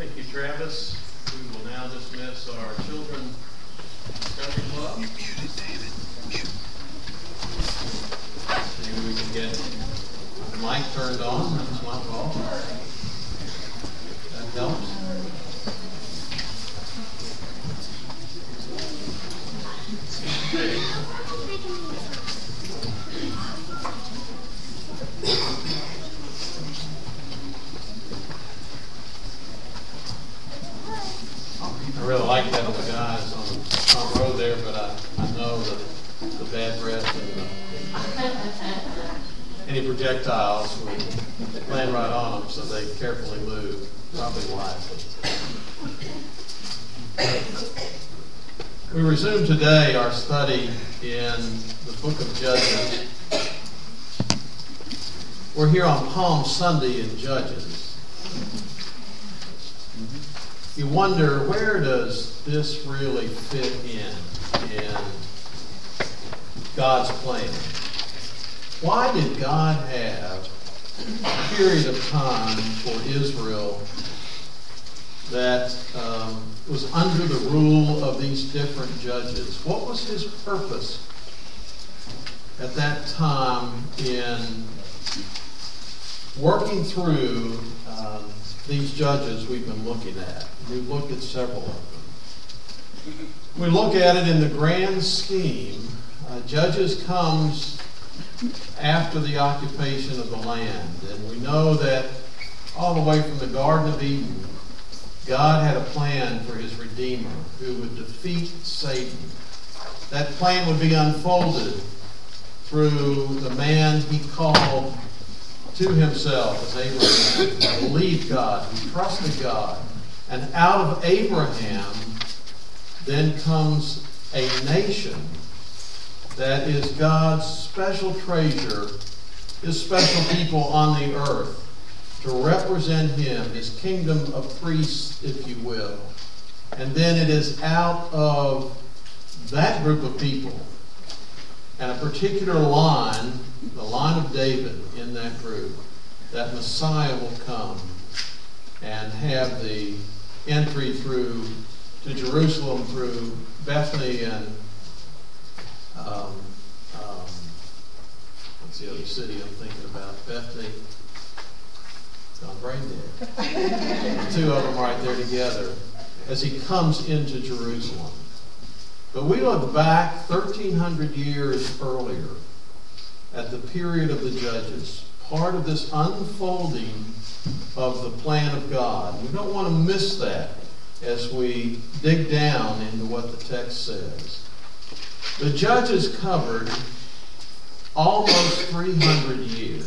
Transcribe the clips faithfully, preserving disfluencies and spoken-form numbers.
Thank you, Travis. We will now dismiss our children study club. You're muted, David. Mute. Maybe we can get the mic turned on. That's my fault. That helps. I really like having the guys on the front row there, but I, I know that the bad breath and the, any projectiles would land right on them, so they carefully move, probably wisely. We resume today our study in the book of Judges. We're here on Palm Sunday in Judges. You wonder, where does this really fit in in God's plan? Why did God have a period of time for Israel that um, was under the rule of these different judges? What was his purpose at that time in working through um, these judges we've been looking at? We've looked at several of them. We look at it in the grand scheme. Uh, Judges comes after the occupation of the land. And we know that all the way from the Garden of Eden, God had a plan for his Redeemer who would defeat Satan. That plan would be unfolded through the man he called to himself as Abraham, who believed God, who trusted God. And out of Abraham then comes a nation that is God's special treasure, his special people on the earth, to represent him, his kingdom of priests, if you will. And then it is out of that group of people and a particular line, the line of David in that group, that Messiah will come and have the entry through to Jerusalem through Bethany and um, um, what's the other city I'm thinking about? Bethany. I'm brain dead. The two of them right there together as he comes into Jerusalem. But we look back thirteen hundred years earlier at the period of the Judges, part of this unfolding of the plan of God. We don't want to miss that as we dig down into what the text says. The Judges covered almost three hundred years.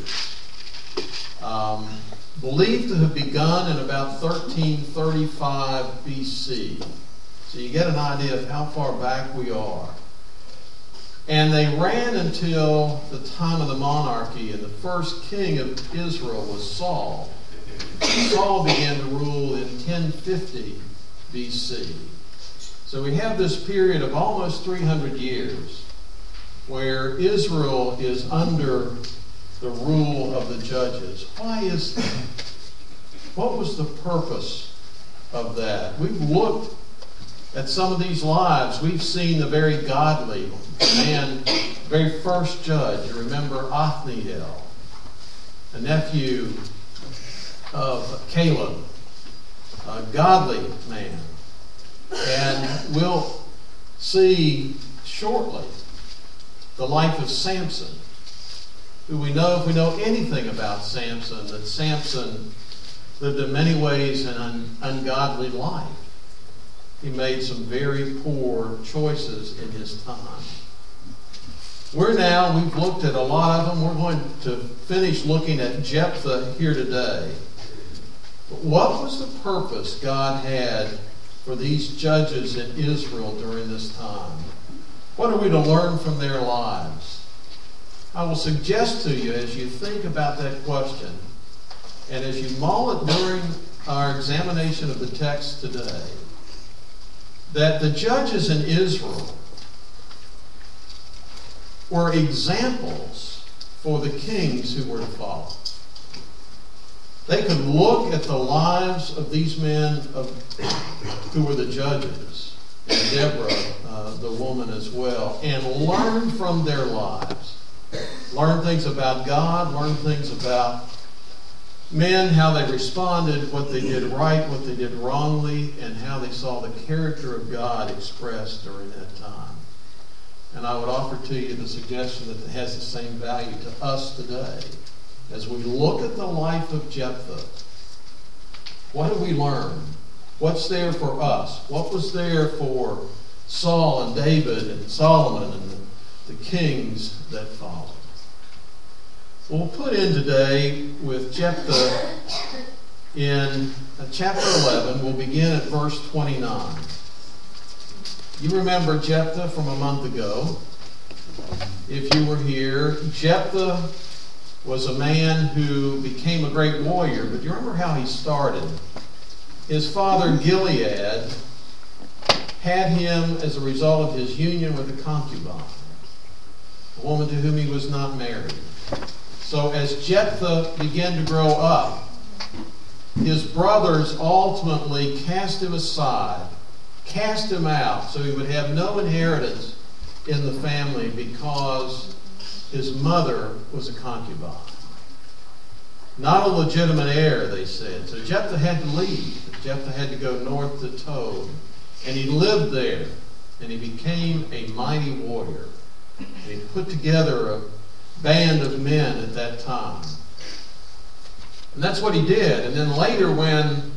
Um, believed to have begun in about thirteen thirty-five B C. So you get an idea of how far back we are. And they ran until the time of the monarchy, and the first king of Israel was Saul. Saul began to rule in ten fifty B C. So we have this period of almost three hundred years where Israel is under the rule of the judges. Why is that? What was the purpose of that? We've looked at some of these lives. We've seen the very godly man, very first judge. You remember Othniel, a nephew of Caleb, a godly man. And we'll see shortly the life of Samson, who we know, if we know anything about Samson, that Samson lived in many ways an un- ungodly life. He made some very poor choices in his time. We're now, we've looked at a lot of them. We're going to finish looking at Jephthah here today. But what was the purpose God had for these judges in Israel during this time? What are we to learn from their lives? I will suggest to you, as you think about that question, and as you mull it during our examination of the text today, that the judges in Israel were examples for the kings who were to follow. They could look at the lives of these men of, who were the judges, and Deborah, uh, the woman as well, and learn from their lives. Learn things about God, learn things about men, how they responded, what they did right, what they did wrongly, and how they saw the character of God expressed during that time. And I would offer to you the suggestion that it has the same value to us today. As we look at the life of Jephthah, what do we learn? What's there for us? What was there for Saul and David and Solomon and the, the kings that followed? We'll put in today with Jephthah in chapter eleven. We'll begin at verse twenty-nine. You remember Jephthah from a month ago. If you were here, Jephthah was a man who became a great warrior. But you remember how he started? His father Gilead had him as a result of his union with a concubine, a woman to whom he was not married. So as Jephthah began to grow up, his brothers ultimately cast him aside, cast him out, so he would have no inheritance in the family because his mother was a concubine. Not a legitimate heir, they said. So Jephthah had to leave. Jephthah had to go north to Tob. And he lived there. And he became a mighty warrior. And he put together a band of men at that time. And that's what he did. And then later when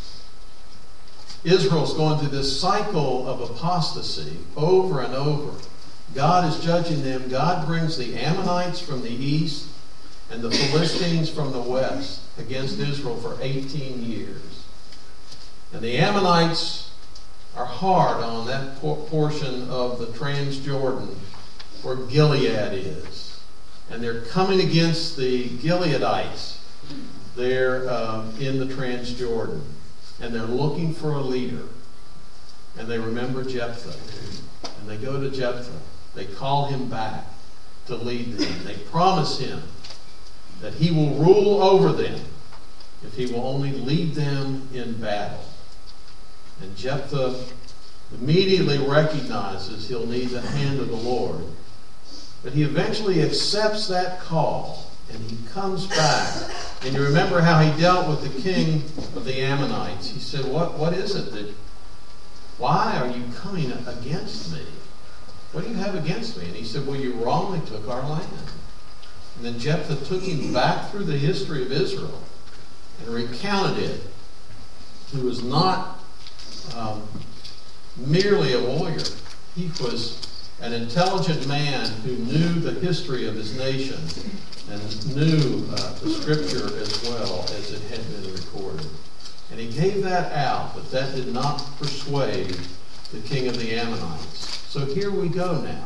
Israel's going through this cycle of apostasy over and over, God is judging them. God brings the Ammonites from the east and the Philistines from the west against Israel for eighteen years. And the Ammonites are hard on that portion of the Transjordan where Gilead is. And they're coming against the Gileadites there um, in the Transjordan. And they're looking for a leader. And they remember Jephthah. And they go to Jephthah. They call him back to lead them. They promise him that he will rule over them if he will only lead them in battle. And Jephthah immediately recognizes he'll need the hand of the Lord. But he eventually accepts that call and he comes back. And you remember how he dealt with the king of the Ammonites. He said, What, what is it that, why are you coming against me? What do you have against me? And he said, well, you wrongly took our land. And then Jephthah took him back through the history of Israel and recounted it. He was not um, merely a warrior. He was an intelligent man who knew the history of his nation and knew uh, the scripture as well as it had been recorded. And he gave that out, but that did not persuade the king of the Ammonites. So here we go now.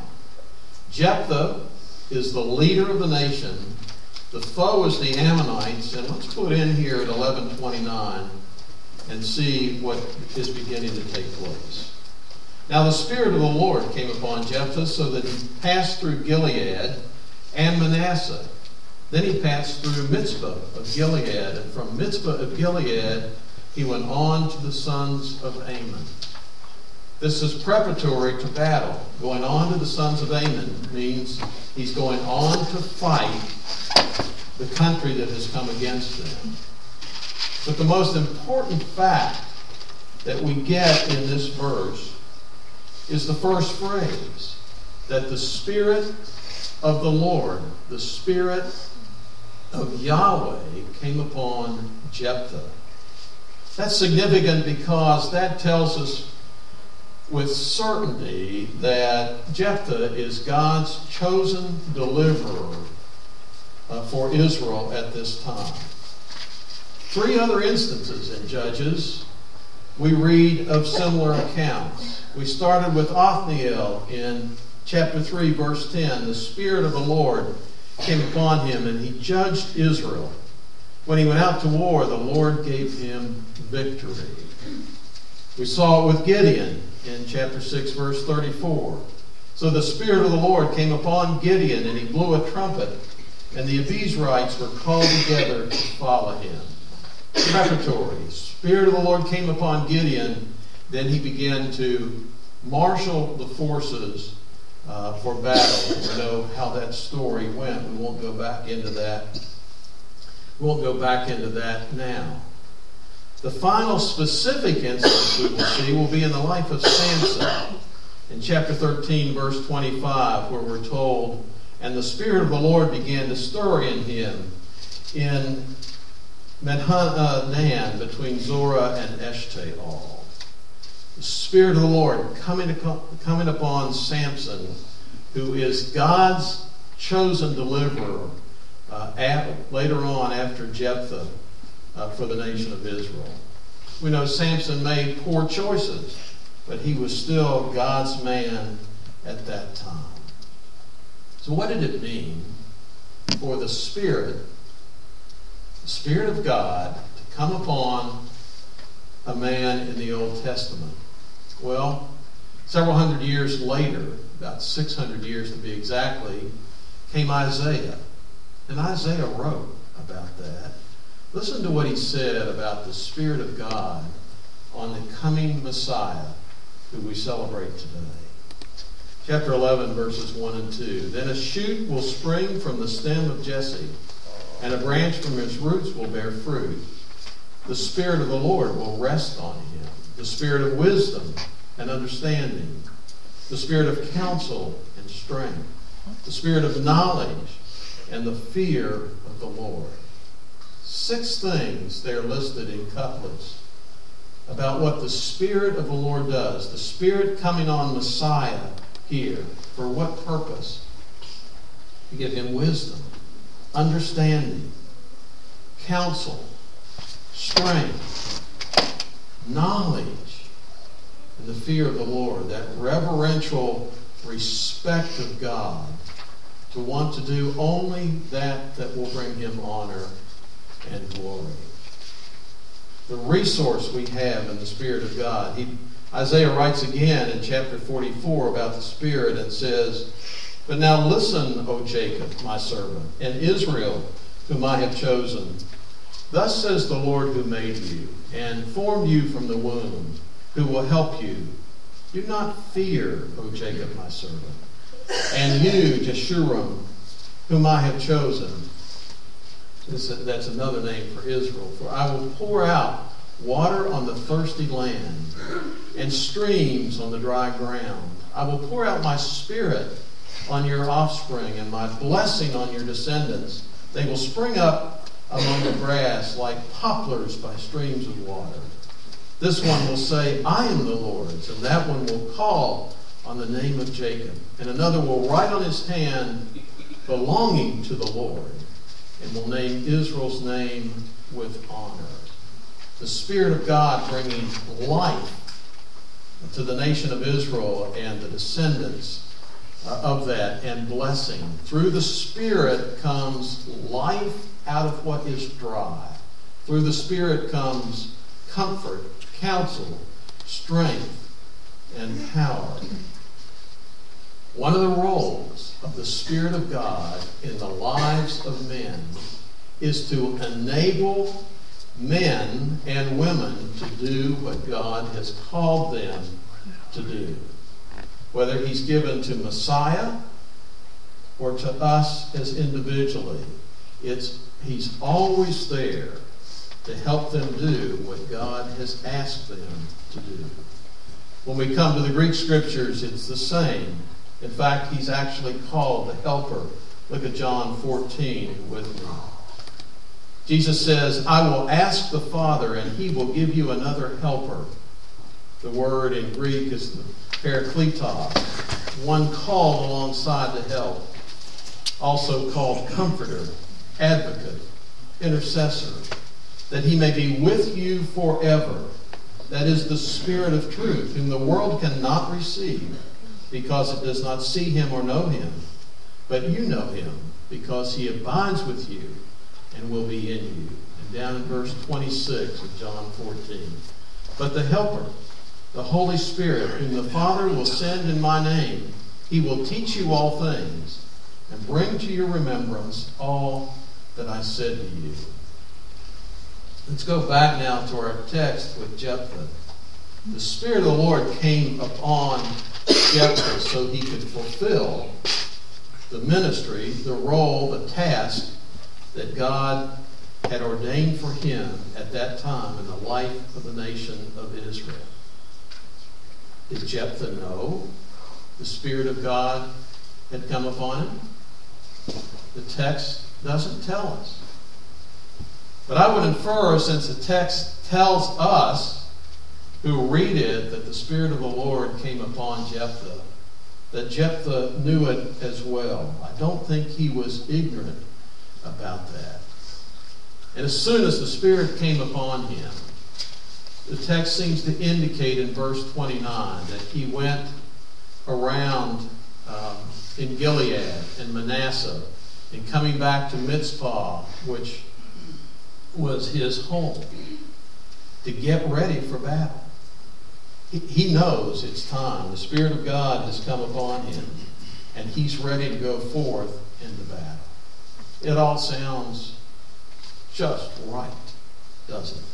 Jephthah is the leader of the nation. The foe is the Ammonites. And let's put in here at eleven twenty-nine and see what is beginning to take place. Now the Spirit of the Lord came upon Jephthah so that he passed through Gilead and Manasseh. Then he passed through Mizpah of Gilead. And from Mizpah of Gilead he went on to the sons of Ammon. This is preparatory to battle. Going on to the sons of Ammon means he's going on to fight the country that has come against them. But the most important fact that we get in this verse is the first phrase, that the Spirit of the Lord, the Spirit of Yahweh came upon Jephthah. That's significant because that tells us with certainty that Jephthah is God's chosen deliverer uh, for Israel at this time. Three other instances in Judges we read of similar accounts. We started with Othniel in chapter three, verse ten. The Spirit of the Lord came upon him and he judged Israel. When he went out to war, the Lord gave him victory. We saw it with Gideon in chapter six, verse thirty-four. So the Spirit of the Lord came upon Gideon, and he blew a trumpet, and the Abiezrites were called together to follow him. preparatory. Spirit of the Lord came upon Gideon. Then he began to marshal the forces uh, for battle. We know how that story went. We won't go back into that. We won't go back into that now. The final specific instance we will see will be in the life of Samson. In chapter thirteen, verse twenty-five, where we're told, and the Spirit of the Lord began to stir in him in Mahanaim between Zorah and Eshtaol. The Spirit of the Lord coming, to, coming upon Samson, who is God's chosen deliverer uh, at, later on after Jephthah uh, for the nation of Israel. We know Samson made poor choices, but he was still God's man at that time. So what did it mean for the Spirit, the Spirit of God, to come upon a man in the Old Testament? Well, several hundred years later, about six hundred years to be exactly, came Isaiah. And Isaiah wrote about that. Listen to what he said about the Spirit of God on the coming Messiah who we celebrate today. Chapter eleven, verses one and two. Then a shoot will spring from the stem of Jesse, and a branch from its roots will bear fruit. The Spirit of the Lord will rest on him, the Spirit of wisdom and understanding, the Spirit of counsel and strength, the Spirit of knowledge and the fear of the Lord. Six things there listed in couplets about what the Spirit of the Lord does. The Spirit coming on Messiah here. For what purpose? To give him wisdom, understanding, counsel, strength, knowledge, and the fear of the Lord. That reverential respect of God, to want to do only that that will bring him honor and glory. The resource we have in the Spirit of God. He, Isaiah writes again in chapter forty-four about the Spirit and says, "But now listen, O Jacob, my servant, and Israel, whom I have chosen. Thus says the Lord who made you, and formed you from the womb, who will help you. Do not fear, O Jacob, my servant, and you, Jeshurun, whom I have chosen." This, that's another name for Israel. "For I will pour out water on the thirsty land, and streams on the dry ground. I will pour out my Spirit on your offspring, and my blessing on your descendants. They will spring up among the grass like poplars by streams of water. This one will say, I am the Lord's, and that one will call on the name of Jacob. And another will write on his hand, belonging to the Lord, and will name Israel's name with honor." The Spirit of God bringing life to the nation of Israel and the descendants of that, and blessing. Through the Spirit comes life out of what is dry. Through the Spirit comes comfort, counsel, strength, and power. One of the roles of the Spirit of God in the lives of men is to enable men and women to do what God has called them to do. Whether he's given to Messiah or to us as individually, it's he's always there to help them do what God has asked them to do. When we come to the Greek scriptures, it's the same. In fact, he's actually called the helper. Look at John fourteen with me. Jesus says, "I will ask the Father, and he will give you another helper." The word in Greek is the parakletos, one called alongside to help. Also called comforter, advocate, intercessor, that he may be with you forever. That is the Spirit of truth, whom the world cannot receive, because it does not see him or know him. But you know him, because he abides with you and will be in you. And down in verse twenty-six of John fourteen. "But the Helper, the Holy Spirit, whom the Father will send in my name, he will teach you all things, and bring to your remembrance all that I said to you." Let's go back now to our text with Jephthah. The Spirit of the Lord came upon Jephthah so he could fulfill the ministry, the role, the task that God had ordained for him at that time in the life of the nation of Israel. Did Jephthah know the Spirit of God had come upon him? The text doesn't tell us. But I would infer, since the text tells us who read it that the Spirit of the Lord came upon Jephthah, that Jephthah knew it as well. I don't think he was ignorant about that. And as soon as the Spirit came upon him, the text seems to indicate in verse twenty-nine that he went around um, in Gilead and Manasseh and coming back to Mizpah, which was his home, to get ready for battle. He, he knows it's time. The Spirit of God has come upon him, and he's ready to go forth into battle. It all sounds just right, doesn't it?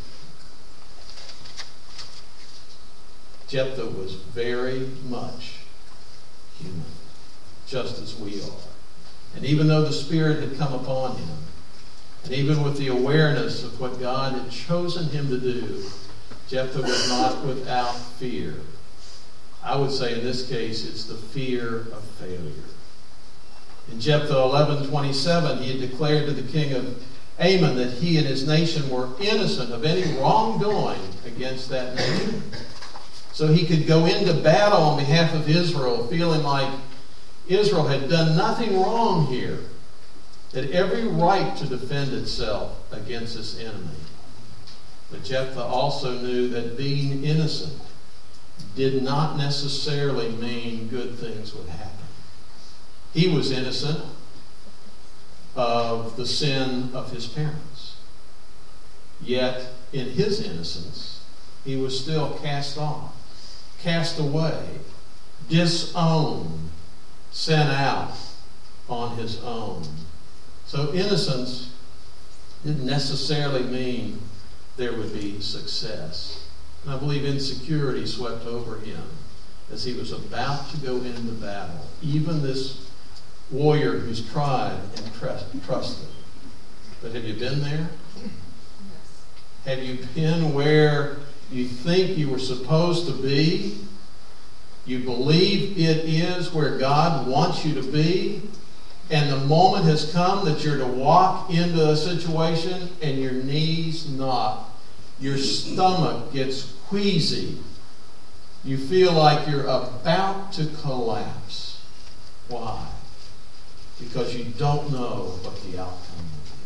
Jephthah was very much human, just as we are. And even though the Spirit had come upon him, and even with the awareness of what God had chosen him to do, Jephthah was not without fear. I would say in this case it's the fear of failure. In Jephthah eleven twenty-seven, he had declared to the king of Ammon that he and his nation were innocent of any wrongdoing against that nation. So he could go into battle on behalf of Israel feeling like Israel had done nothing wrong here. It had every right to defend itself against this enemy. But Jephthah also knew that being innocent did not necessarily mean good things would happen. He was innocent of the sin of his parents. Yet, in his innocence, he was still cast off, cast away, disowned, sent out on his own. So innocence didn't necessarily mean there would be success. And I believe insecurity swept over him as he was about to go into battle. Even this warrior who's tried and trust, trusted. But have you been there? Have you been where you think you were supposed to be? You believe it is where God wants you to be? And the moment has come that you're to walk into a situation and your knees knock. Your stomach gets queasy. You feel like you're about to collapse. Why? Because you don't know what the outcome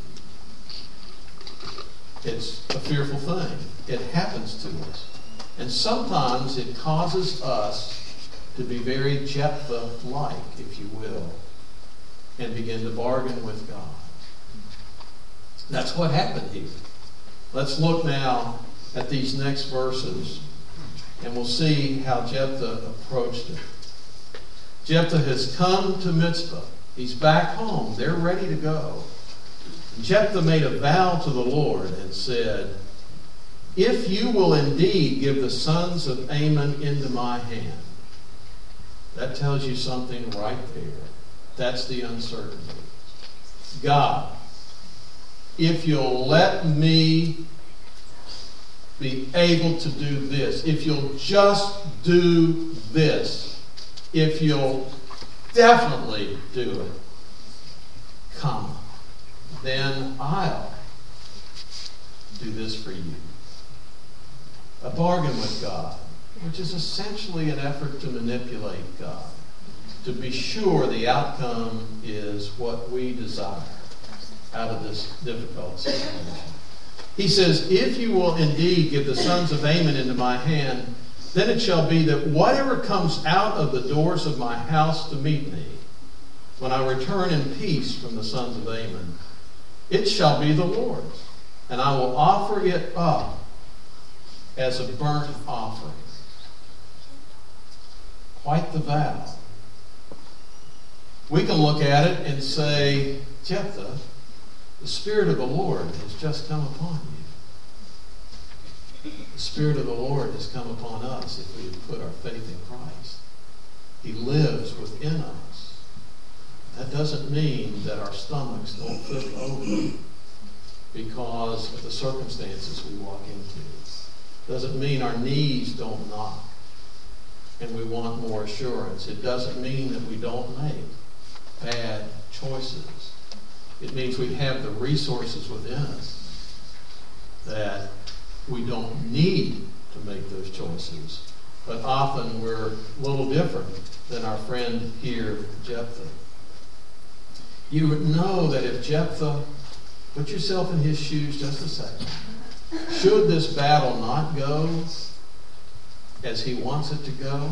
will be. It's a fearful thing. It happens to us. And sometimes it causes us to be very Jephthah-like, if you will, and begin to bargain with God. That's what happened here. Let's look now at these next verses, and we'll see how Jephthah approached it. Jephthah has come to Mizpah. He's back home. They're ready to go. Jephthah made a vow to the Lord and said, "If you will indeed give the sons of Ammon into my hand." That tells you something right there. That's the uncertainty. God, if you'll let me be able to do this, if you'll just do this, if you'll definitely do it, come, then I'll do this for you. A bargain with God, which is essentially an effort to manipulate God, to be sure the outcome is what we desire out of this difficult situation. He says, "If you will indeed give the sons of Ammon into my hand, then it shall be that whatever comes out of the doors of my house to meet me, when I return in peace from the sons of Ammon, it shall be the Lord's, and I will offer it up as a burnt offering." Quite the vow. We can look at it and say, Jephthah, the Spirit of the Lord has just come upon you. The Spirit of the Lord has come upon us if we have put our faith in Christ. He lives within us. That doesn't mean that our stomachs don't flip over because of the circumstances we walk into. Doesn't mean our knees don't knock and we want more assurance. It doesn't mean that we don't make bad choices. It means we have the resources within us that we don't need to make those choices. But often we're a little different than our friend here, Jephthah. You would know that if Jephthah, put yourself in his shoes just a second, should this battle not go as he wants it to go,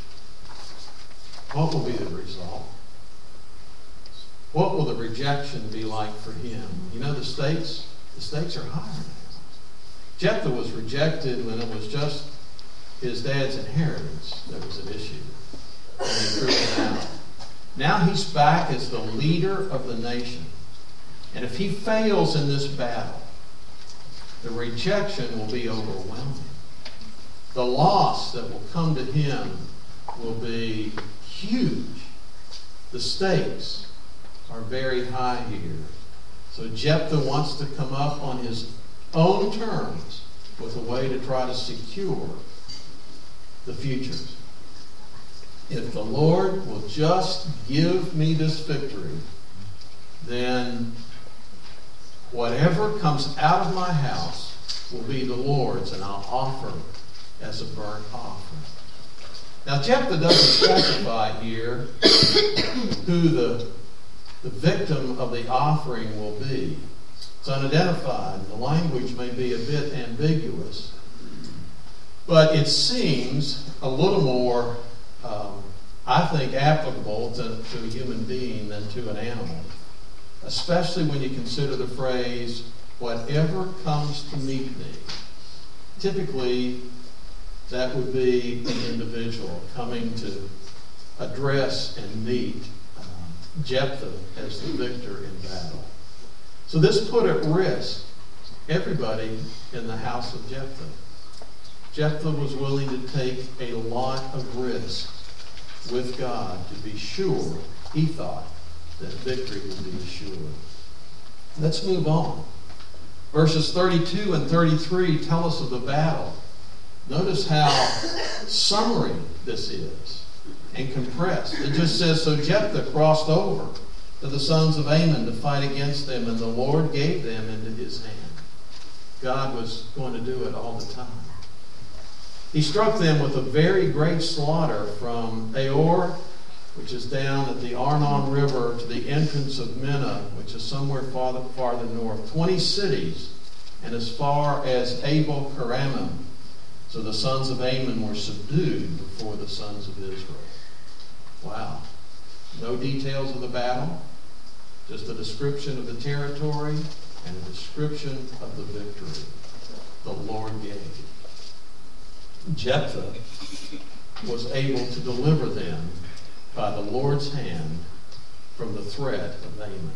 what will be the result? What will the rejection be like for him? You know, the stakes, the stakes are higher now. Jephthah was rejected when it was just his dad's inheritance that was an issue. And he threw it out. Now he's back as the leader of the nation. And if he fails in this battle, the rejection will be overwhelming. The loss that will come to him will be huge. The stakes are very high here. So Jephthah wants to come up on his own terms with a way to try to secure the future. If the Lord will just give me this victory, then whatever comes out of my house will be the Lord's, and I'll offer as a burnt offering. Now, Jephthah doesn't specify here who the, the victim of the offering will be. It's unidentified. The language may be a bit ambiguous. But it seems a little more, um, I think, applicable to, to a human being than to an animal. Especially when you consider the phrase, whatever comes to meet me. Typically, that would be an individual coming to address and meet um, Jephthah as the victor in battle. So this put at risk everybody in the house of Jephthah. Jephthah was willing to take a lot of risk with God to be sure, he thought, that victory would be assured. Let's move on. Verses thirty-two and thirty-three tell us of the battle. Notice how summary this is and compressed. It just says, so Jephthah crossed over to the sons of Ammon to fight against them, and the Lord gave them into his hand. God was going to do it all the time. He struck them with a very great slaughter from Aor, which is down at the Arnon River, to the entrance of Minna, which is somewhere farther, farther north. Twenty cities, and as far as Abel Keramim. So the sons of Ammon were subdued before the sons of Israel. Wow. No details of the battle, just a description of the territory and a description of the victory the Lord gave. Jephthah was able to deliver them by the Lord's hand from the threat of Ammon.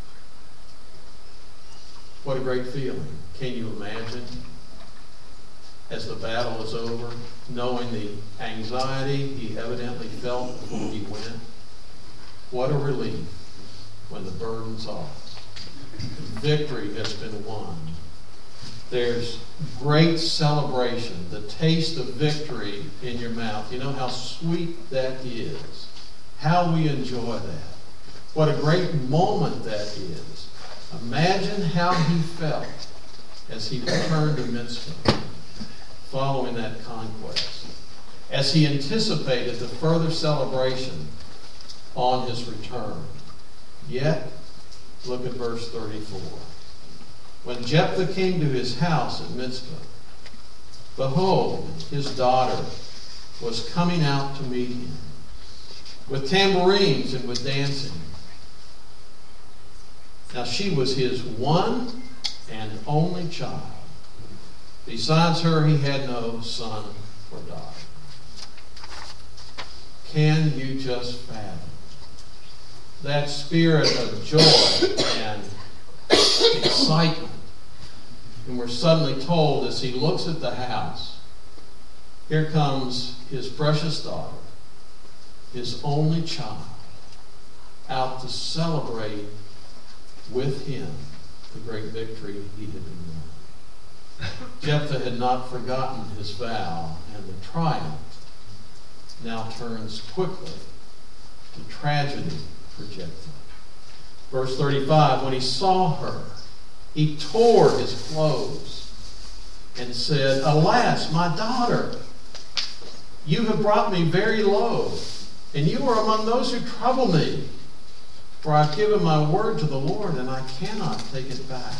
What a great feeling. Can you imagine, as the battle is over, knowing the anxiety he evidently felt before he went? What a relief when the burden's off. Victory has been won. There's great celebration, the taste of victory in your mouth. You know how sweet that is. How we enjoy that. What a great moment that is. Imagine how he felt as he returned to Mizpah following that conquest, as he anticipated the further celebration on his return. Yet, look at verse thirty-four. When Jephthah came to his house at Mizpah, behold, his daughter was coming out to meet him, with tambourines and with dancing. Now she was his one and only child. Besides her, he had no son or daughter. Can you just fathom that spirit of joy and excitement And we're suddenly told as he looks at the house, here comes his precious daughter, his only child, out to celebrate with him the great victory he had been won. Jephthah had not forgotten his vow, and the triumph now turns quickly to tragedy for Jephthah. Verse thirty-five, when he saw her, he tore his clothes and said, "Alas, my daughter, you have brought me very low, and you are among those who trouble me. For I've given my word to the Lord, and I cannot take it back."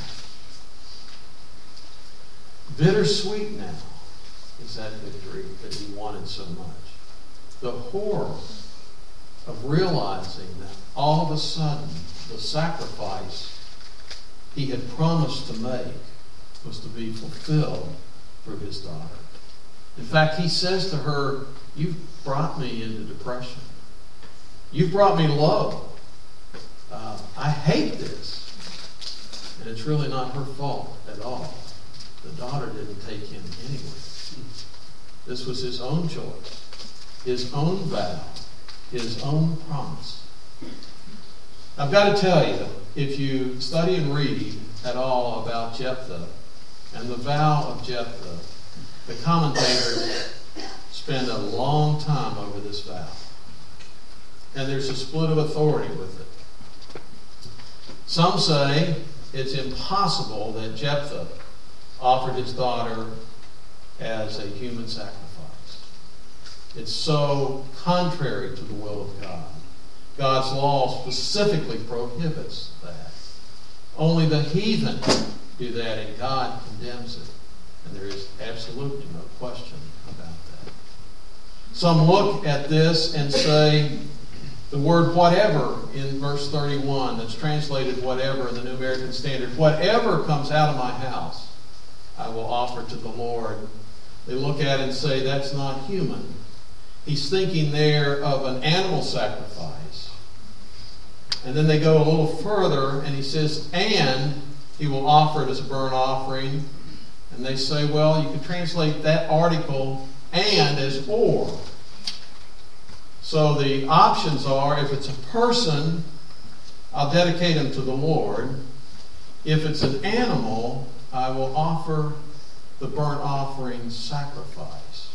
Bittersweet now is that victory that he wanted so much. The horror of realizing that all of a sudden the sacrifice he had promised to make was to be fulfilled through his daughter. In fact, he says to her, "You've brought me into depression. You've brought me low. Uh, I hate this." And it's really not her fault at all. The daughter didn't take him anyway. This was his own choice, his own vow, his own promise. I've got to tell you, if you study and read at all about Jephthah and the vow of Jephthah, the commentators spend a long time over this vow. And there's a split of authority with it. Some say it's impossible that Jephthah offered his daughter as a human sacrifice. It's so contrary to the will of God. God's law specifically prohibits that. Only the heathen do that, and God condemns it. And there is absolutely no question about that. Some look at this and say the word whatever in verse thirty-one, that's translated whatever in the New American Standard, whatever comes out of my house, I will offer to the Lord. They look at it and say that's not human. He's thinking there of an animal sacrifice. And then they go a little further and he says, and he will offer it as a burnt offering. And they say, well, you can translate that article and as or. So the options are, if it's a person, I'll dedicate him to the Lord. If it's an animal, I will offer the burnt offering sacrifice.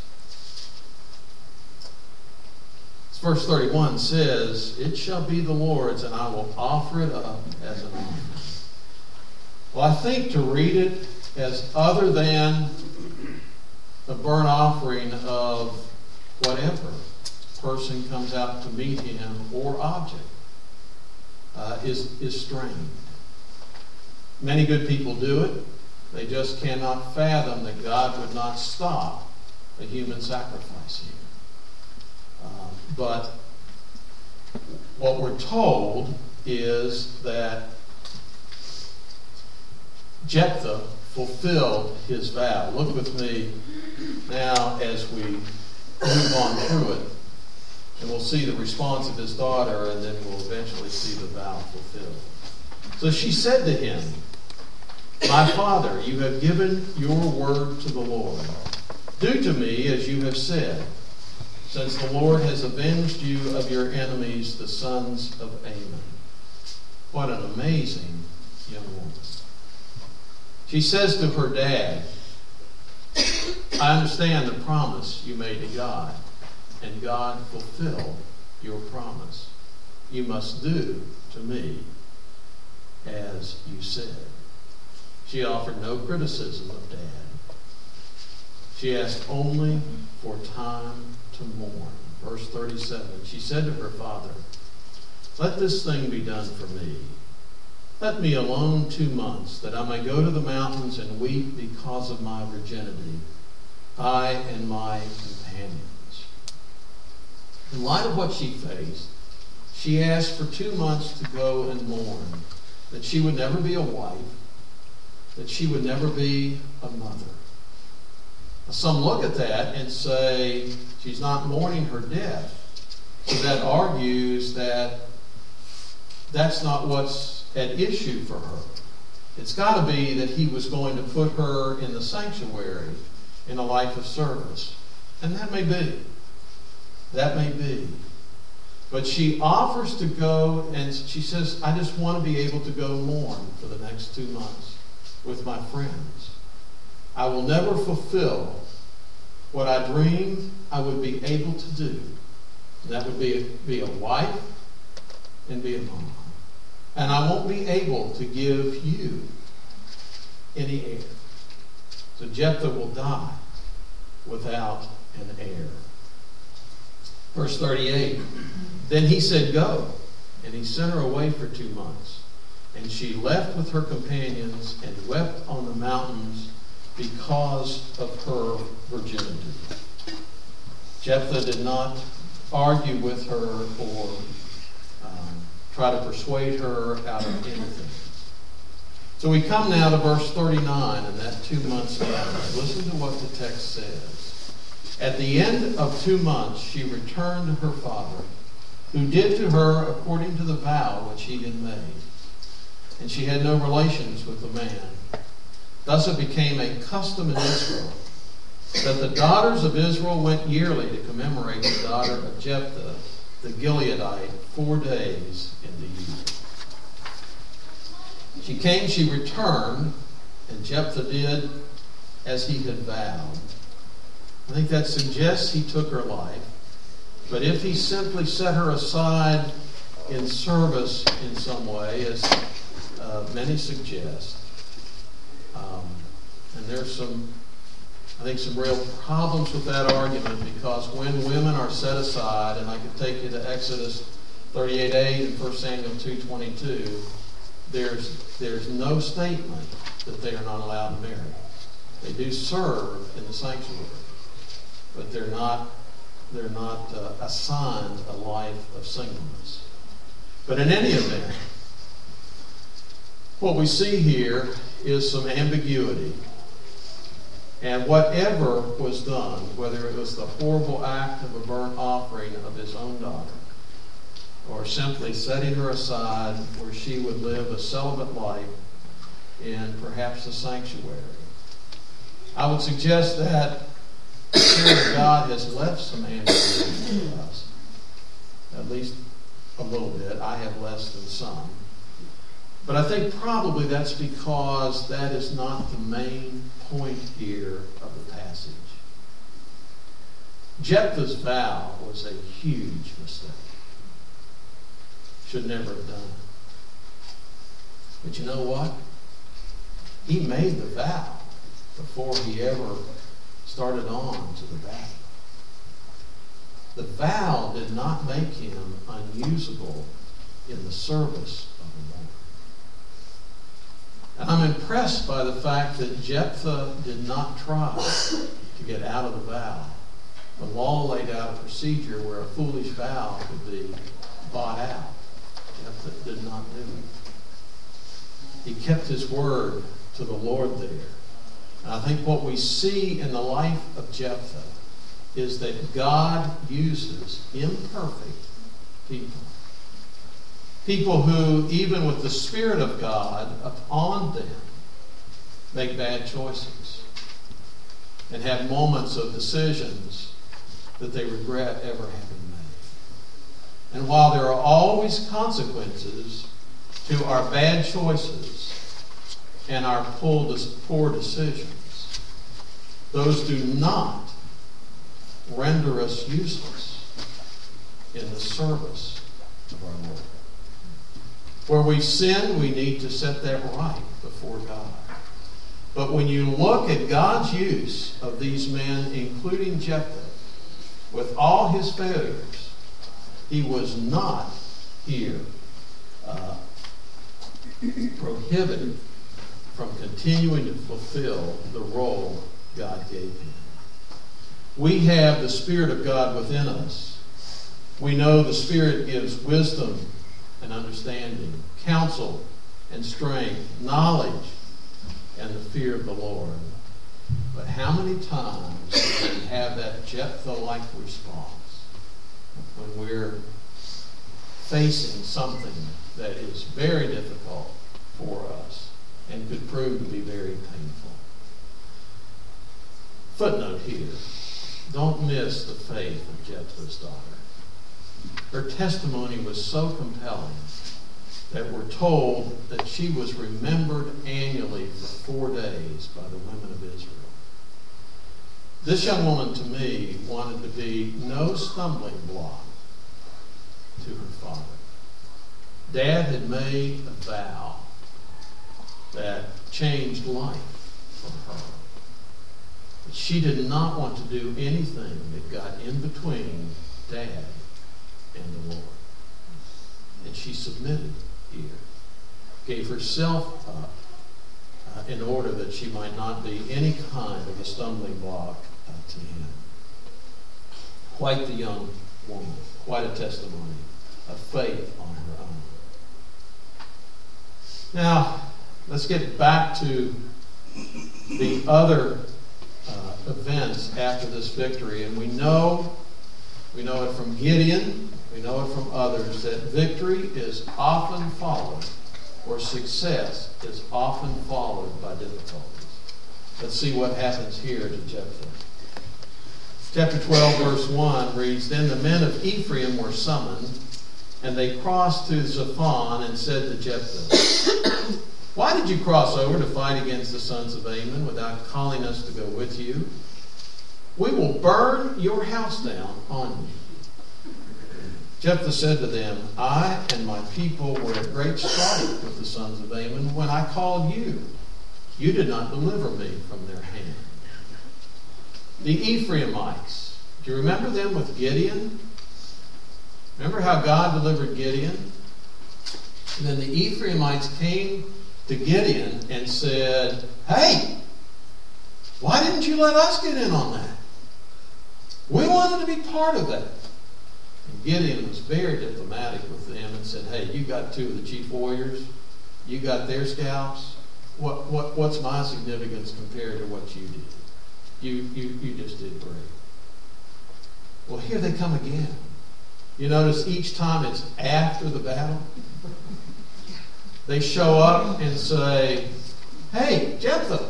Verse thirty-one says, it shall be the Lord's, and I will offer it up as an offering. Well, I think to read it as other than the burnt offering of whatever person comes out to meet him or object uh, is, is strange. Many good people do it. They just cannot fathom that God would not stop a human sacrifice here. Um, but what we're told is that Jephthah fulfilled his vow. Look with me now as we move on through it. And we'll see the response of his daughter, and then we'll eventually see the vow fulfilled. So she said to him, my father, you have given your word to the Lord. Do to me as you have said, since the Lord has avenged you of your enemies, the sons of Ammon. What an amazing young woman. She says to her dad, I understand the promise you made to God, and God fulfilled your promise. You must do to me as you said. She offered no criticism of Dad. She asked only for time to mourn. Verse thirty-seven, she said to her father, let this thing be done for me. Let me alone two months, that I may go to the mountains and weep because of my virginity, I and my companions. In light of what she faced, she asked for two months to go and mourn, that she would never be a wife, that she would never be a mother. Some look at that and say she's not mourning her death. So that argues that that's not what's at issue for her. It's got to be that he was going to put her in the sanctuary in a life of service. And that may be. That may be. But she offers to go, and she says, I just want to be able to go mourn for the next two months with my friends. I will never fulfill what I dreamed I would be able to do. And that would be, be a wife and be a mom. And I won't be able to give you any heir. So Jephthah will die without an heir. Verse thirty-eight, then he said, go. And he sent her away for two months. And she left with her companions and wept on the mountains because of her virginity. Jephthah did not argue with her or um, try to persuade her out of anything. So we come now to verse thirty-nine and that two months later. Listen to what the text says. At the end of two months, she returned to her father, who did to her according to the vow which he had made. And she had no relations with the man. Thus it became a custom in Israel that the daughters of Israel went yearly to commemorate the daughter of Jephthah, the Gileadite, four days in the year. She came, she returned, and Jephthah did as he had vowed. I think that suggests he took her life. But if he simply set her aside in service in some way, as uh, many suggest, um, and there's some, I think, some real problems with that argument, because when women are set aside, and I could take you to Exodus thirty-eight eight and First Samuel two twenty-two, there's there's no statement that they are not allowed to marry. They do serve in the sanctuary, but they're not they're not uh, assigned a life of singleness. But in any event, what we see here is some ambiguity. And whatever was done, whether it was the horrible act of a burnt offering of his own daughter, or simply setting her aside where she would live a celibate life in perhaps a sanctuary, I would suggest that the Spirit of God has left some ambiguity for us. At least a little bit. I have less than some. But I think probably that's because that is not the main point here of the passage. Jephthah's vow was a huge mistake. Should never have done it. But you know what? He made the vow before he ever started on to the battle. The vow did not make him unusable in the service of the Lord. And I'm impressed by the fact that Jephthah did not try to get out of the vow. The law laid out a procedure where a foolish vow could be bought out. Jephthah did not do it. He kept his word to the Lord there. And I think what we see in the life of Jephthah is that God uses imperfect people. People who, even with the Spirit of God upon them, make bad choices and have moments of decisions that they regret ever having made. And while there are always consequences to our bad choices and our poor decisions, those do not render us useless in the service of our Lord. Where we've sinned, we need to set that right before God. But when you look at God's use of these men, including Jephthah, with all his failures, he was not here uh, prohibited from continuing to fulfill the role God gave him. We have the Spirit of God within us. We know the Spirit gives wisdom and understanding, counsel and strength, knowledge and the fear of the Lord. But how many times do we have that Jephthah-like response when we're facing something that is very difficult for us? and could prove to be very painful. Footnote here, don't miss the faith of Jephthah's daughter. Her testimony was so compelling that we're told that she was remembered annually for four days by the women of Israel. This young woman, to me, wanted to be no stumbling block to her father. Dad had made a vow that changed life for her. But she did not want to do anything that got in between Dad and the Lord. And she submitted here, gave herself up uh, in order that she might not be any kind of a stumbling block uh, to him. Quite the young woman, quite a testimony of faith on her own. Now, let's get back to the other uh, events after this victory. And we know, we know it from Gideon, we know it from others, that victory is often followed, or success is often followed by difficulties. Let's see what happens here to Jephthah. Chapter twelve, verse one reads, Then the men of Ephraim were summoned, and they crossed to Zaphon and said to Jephthah, Why did you cross over to fight against the sons of Ammon without calling us to go with you? We will burn your house down on you. Jephthah said to them, I and my people were at great strife with the sons of Ammon when I called you. You did not deliver me from their hand. The Ephraimites, do you remember them with Gideon? Remember how God delivered Gideon? And then the Ephraimites came to Gideon and said, Hey, why didn't you let us get in on that? We wanted to be part of that. And Gideon was very diplomatic with them and said, Hey, you got two of the chief warriors. You got their scalps. What, what, what's my significance compared to what you did? You, you, you just did great. Well, here they come again. You notice each time it's after the battle. They show up and say, Hey, Jephthah,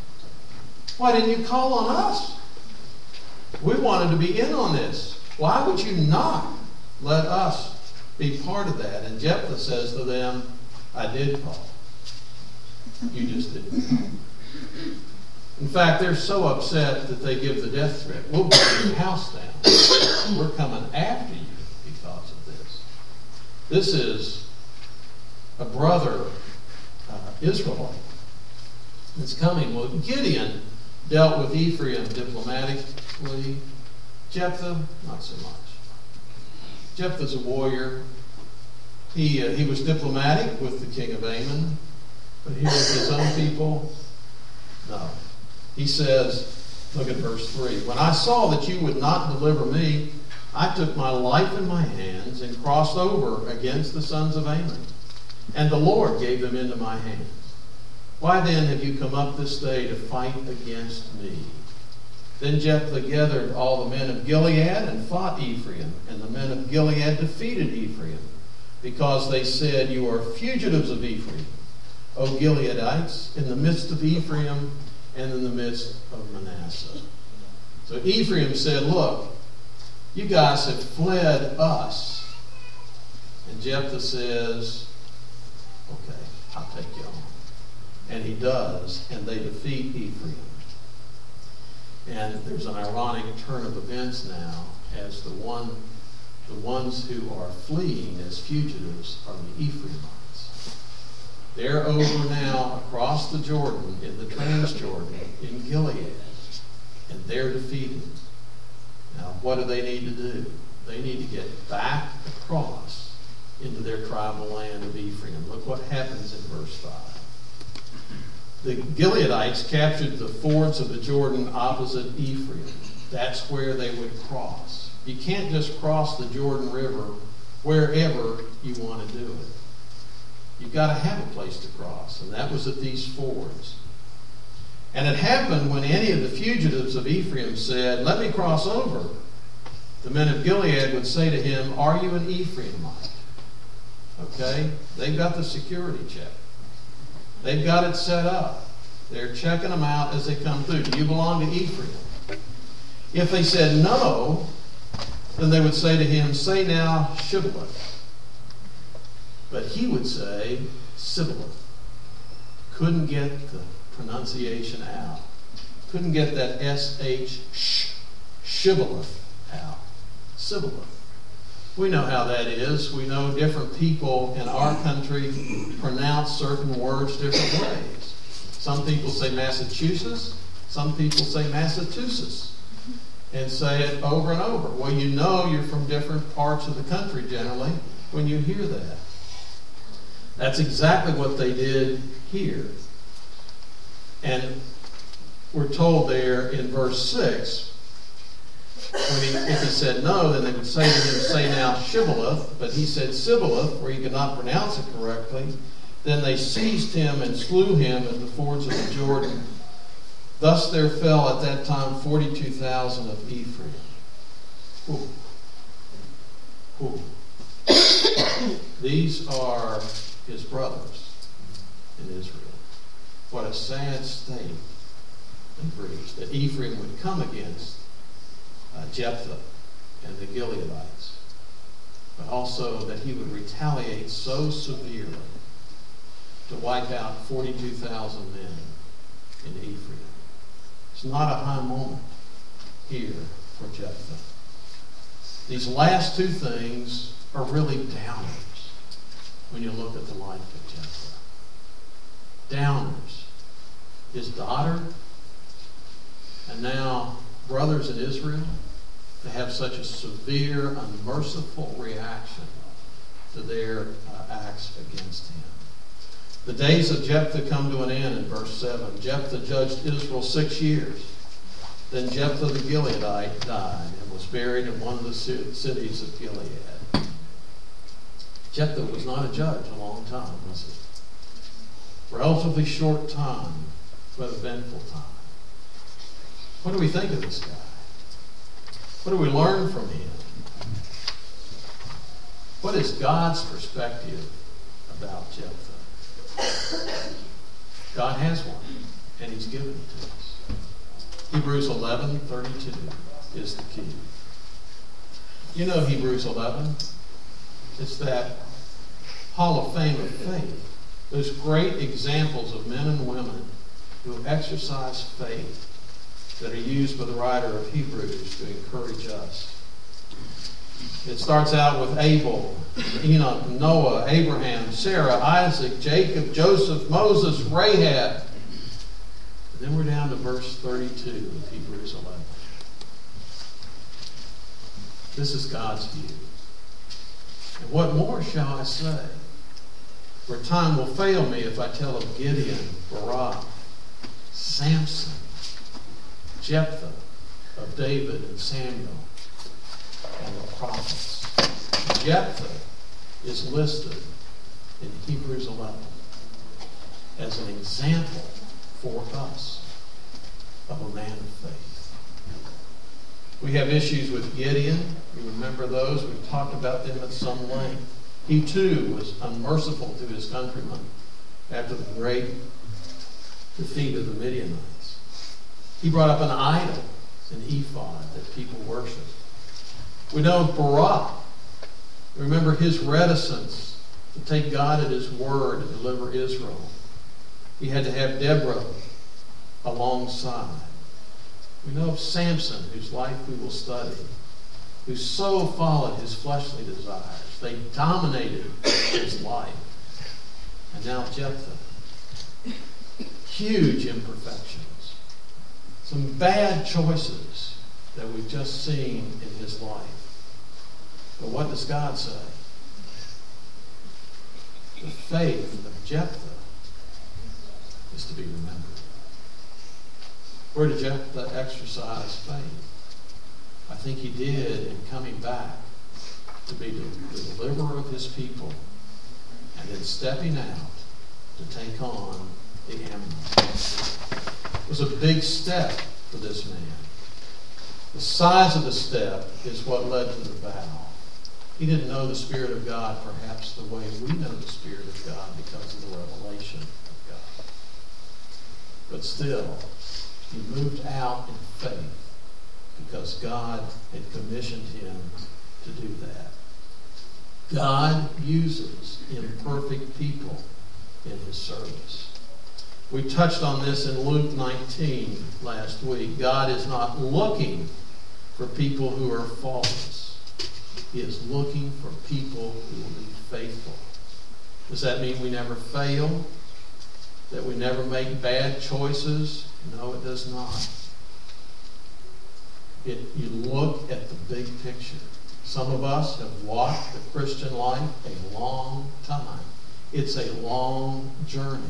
why didn't you call on us? We wanted to be in on this. Why would you not let us be part of that? And Jephthah says to them, I did call. You just didn't call. In fact, they're so upset that they give the death threat. We'll burn your house down. We're coming after you because of this. This is a brother uh, Israelite that's coming. Well, Gideon dealt with Ephraim diplomatically. Jephthah, not so much. Jephthah's a warrior. He, uh, he was diplomatic with the king of Ammon, but here with his own people, no. He says, look at verse three. When I saw that you would not deliver me, I took my life in my hands and crossed over against the sons of Ammon. And the Lord gave them into my hands. Why then have you come up this day to fight against me? Then Jephthah gathered all the men of Gilead and fought Ephraim. And the men of Gilead defeated Ephraim, because they said, You are fugitives of Ephraim, O Gileadites, in the midst of Ephraim and in the midst of Manasseh. So Ephraim said, Look, you guys have fled us. And Jephthah says, Okay, I'll take you on. And he does, and they defeat Ephraim. And there's an ironic turn of events now, as the one, the ones who are fleeing as fugitives are the Ephraimites. They're over now across the Jordan, in the Transjordan, in Gilead, and they're defeated. Now, what do they need to do? They need to get back across into their tribal land of Ephraim. Look what happens in verse five. The Gileadites captured the fords of the Jordan opposite Ephraim. That's where they would cross. You can't just cross the Jordan River wherever you want to do it. You've got to have a place to cross, and that was at these fords. And it happened when any of the fugitives of Ephraim said, Let me cross over. The men of Gilead would say to him, Are you an Ephraimite? Okay? They've got the security check. They've got it set up. They're checking them out as they come through. Do you belong to Ephraim? If they said no, then they would say to him, say now, Shibboleth. But he would say, Sibboleth. Couldn't get the pronunciation out. Couldn't get that S H sh, Shibboleth out. Sibboleth. We know how that is. We know different people in our country pronounce certain words different ways. Some people say Massachusetts. Some people say Massachusetts. And say it over and over. Well, you know you're from different parts of the country generally when you hear that. That's exactly what they did here. And we're told there in verse six, when he, if he said no, then they would say to him, say now Shibboleth, but he said Sibboleth, where he could not pronounce it correctly. Then they seized him and slew him at the fords of the Jordan. Thus there fell at that time forty-two thousand of Ephraim. Ooh. Ooh. These are his brothers in Israel. What a sad state they reached, that Ephraim would come against uh, Jephthah and the Gileadites, but also that he would retaliate so severely to wipe out forty-two thousand men in Ephraim. It's not a high moment here for Jephthah. These last two things are really downers when you look at the life of Jephthah. Downers. His daughter, and now brothers in Israel, to have such a severe, unmerciful reaction to their uh, acts against him. The days of Jephthah come to an end in verse seven. Jephthah judged Israel six years. Then Jephthah the Gileadite died and was buried in one of the cities of Gilead. Jephthah was not a judge a long time, was he? Relatively short time, but eventful time. What do we think of this guy? What do we learn from him? What is God's perspective about Jephthah? God has one, and he's given it to us. Hebrews eleven thirty-two is the key. You know Hebrews eleven? It's that hall of fame of faith. Those great examples of men and women who exercise faith that are used by the writer of Hebrews to encourage us. It starts out with Abel, Enoch, Noah, Abraham, Sarah, Isaac, Jacob, Joseph, Moses, Rahab. And then we're down to verse thirty-two of Hebrews eleven. This is God's view. And what more shall I say? For time will fail me if I tell of Gideon, Barak, Samson, Jephthah, of David and Samuel, and the prophets. Jephthah is listed in Hebrews eleven as an example for us of a man of faith. We have issues with Gideon. You remember those? We've talked about them at some length. He too was unmerciful to his countrymen after the great defeat of the Midianites. He brought up an idol, an ephod that people worship. We know Barak. Remember his reticence to take God at his word and deliver Israel. He had to have Deborah alongside. We know of Samson, whose life we will study, who so followed his fleshly desires. They dominated his life. And now Jephthah. Huge imperfections. Some bad choices that we've just seen in his life. But what does God say? The faith of Jephthah is to be remembered. Where did Jephthah exercise faith? I think he did in coming back to be the deliverer of his people and then stepping out to take on the Ammonites. It was a big step for this man. The size of the step is what led to the vow. He didn't know the Spirit of God perhaps the way we know the Spirit of God because of the revelation of God. But still, he moved out in faith because God had commissioned him to do that. God uses imperfect people in his service. We touched on this in Luke nineteen last week. God is not looking for people who are faultless. He is looking for people who will be faithful. Does that mean we never fail? That we never make bad choices? No, it does not. It, you look at the big picture. Some of us have walked the Christian life a long time. It's a long journey.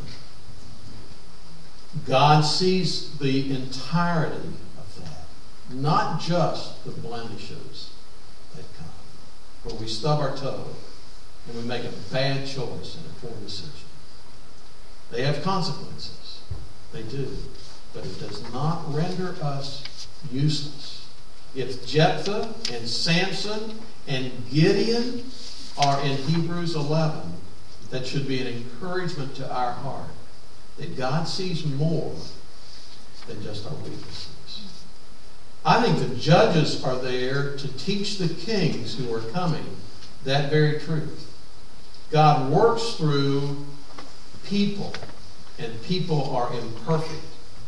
God sees the entirety of that, not just the blemishes that come, where we stub our toe and we make a bad choice and a poor decision. They have consequences. They do. But it does not render us useless. If Jephthah and Samson and Gideon are in Hebrews eleven, that should be an encouragement to our heart that God sees more than just our weaknesses. I think the judges are there to teach the kings who are coming that very truth. God works through people, and people are imperfect.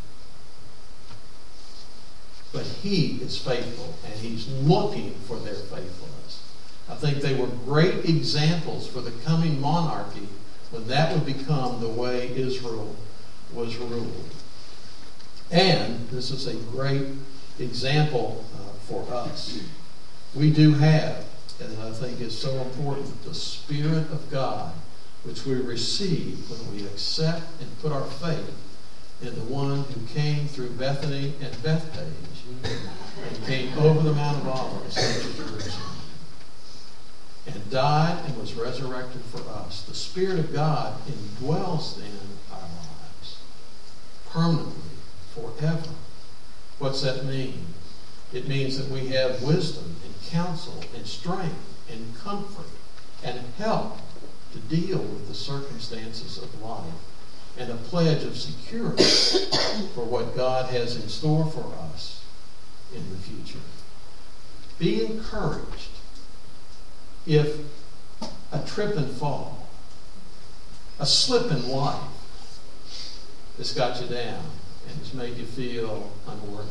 But he is faithful, and he's looking for their faithfulness. I think they were great examples for the coming monarchy when that would become the way Israel was ruled. And this is a great example uh, for us. We do have, and I think is so important, the Spirit of God, which we receive when we accept and put our faith in the one who came through Bethany and Bethpage and came over the Mount of Olives into Jerusalem and died and was resurrected for us. The Spirit of God indwells in our lives permanently, forever. What's that mean? It means that we have wisdom and counsel and strength and comfort and help to deal with the circumstances of life, and a pledge of security for what God has in store for us in the future. Be encouraged if a trip and fall, a slip in life has got you down and has made you feel unworthy.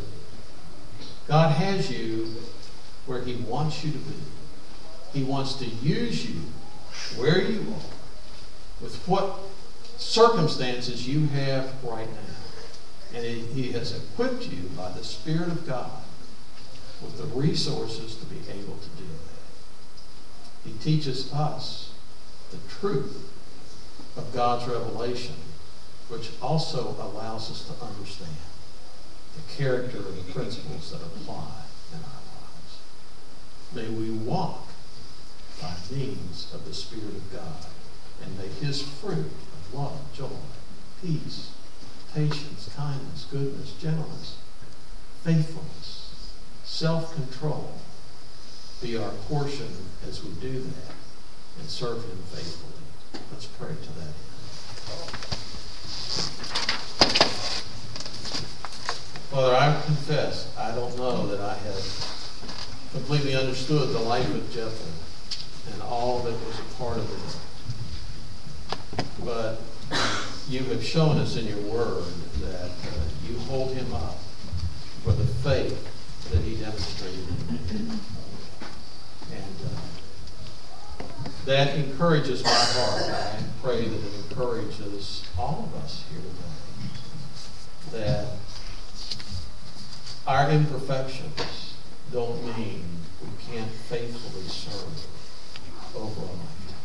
God has you where he wants you to be. He wants to use you where you are, with what circumstances you have right now. And he has equipped you by the Spirit of God with the resources to be able to do that. He teaches us the truth of God's revelation, which also allows us to understand the character and the principles that apply in our lives. May we walk by means of the Spirit of God, and may his fruit of love, joy, peace, patience, kindness, goodness, gentleness, faithfulness, self-control be our portion as we do that and serve him faithfully. Let's pray to that end. Father, I confess I don't know that I have completely understood the life of Jephthah and all that was a part of it. But you have shown us in your word that uh, you hold him up for the faith that he demonstrated. And uh, that encourages my heart. I pray that it encourages all of us here today. That our imperfections don't mean we can't faithfully serve over a lifetime.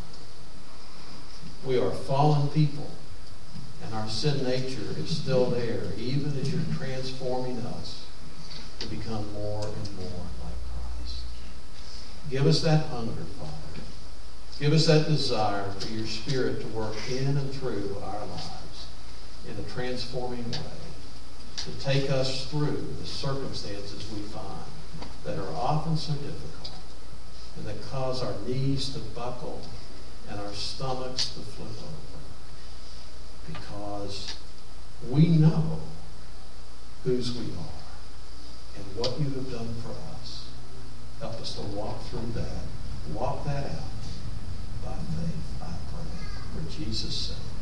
We are fallen people, and our sin nature is still there, even as you're transforming us to become more and more like Christ. Give us that hunger, Father. Give us that desire for your Spirit to work in and through our lives in a transforming way, to take us through the circumstances we find that are often so difficult and that cause our knees to buckle and our stomachs to flip over, because we know whose we are and what you have done for us. Help us to walk through that, walk that out by faith, I pray, for Jesus' sake.